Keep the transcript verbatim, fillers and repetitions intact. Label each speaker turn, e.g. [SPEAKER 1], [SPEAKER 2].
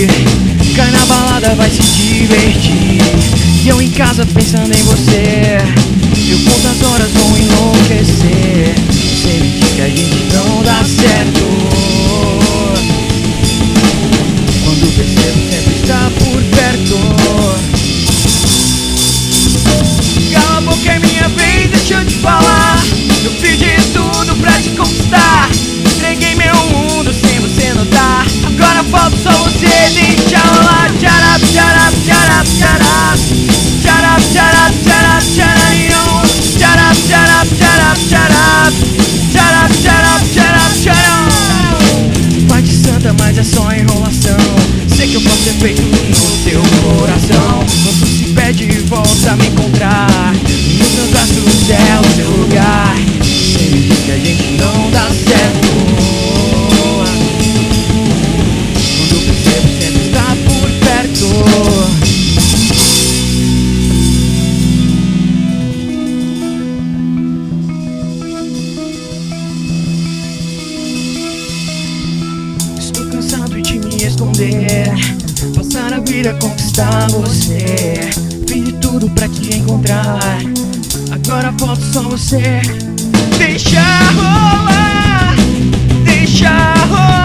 [SPEAKER 1] curtir, cai na balada, vai se divertir. E eu em casa pensando em você, eu conto as horas, vou enlouquecer. Você me diz que a gente não dá certo, quando percebo sempre está por perto. Cala a boca, é minha vez, deixa eu te falar. Eu fiz de tudo pra te conquistar, entreguei meu mundo sem você notar. Agora falta só você, deixa rolar. Tcharap, tcharap, tcharap, tcharap. Tcharap, tcharap, tcharap, tcharap. Tcharap, tcharap, tcharap, tcharap. Tcharap, tcharap, tcharap, tcharap. Vai de santa, mas é só enrolação. Sei que eu posso ter feito no teu coração. Quando se pede e volta a me encontrar, nos meus braços é o seu lugar. Você me diz que a gente não dá certo, quando eu percebo sempre está por perto. Estou cansado de me esconder, passar a vida a conquistar você. Fiz de tudo pra te encontrar, agora falta só você. Deixa rolar, deixa rolar.